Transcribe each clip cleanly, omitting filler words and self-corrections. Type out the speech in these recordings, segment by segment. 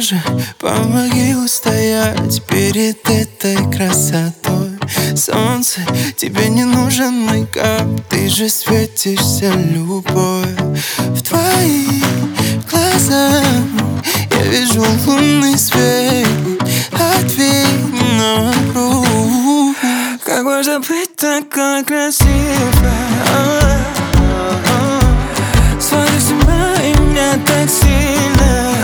Боже, помоги устоять перед этой красотой. Солнце, тебе не нужен мейкап, ты же светишься любовь. В твоих глазах я вижу лунный свет. Ответь на вопрос: как можно быть такой красивой? Смотришь на меня так сильно.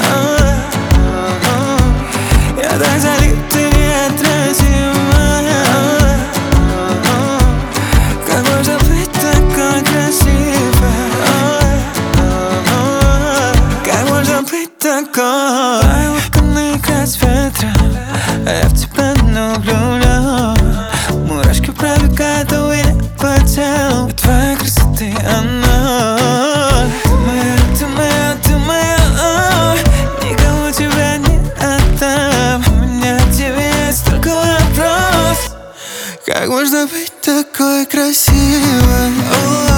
Я так залит, ты неотразимая. Как можно быть такой красивой? Как можно быть такой? Твои локоны играют с ветром, а я в тебя не влюблен. Мурашки пробегают у меня по телу от твоей красоты, она. Ты моя, ты моя, никому тебя не отдам. У меня к тебе есть только вопрос: как можно быть такой красивой?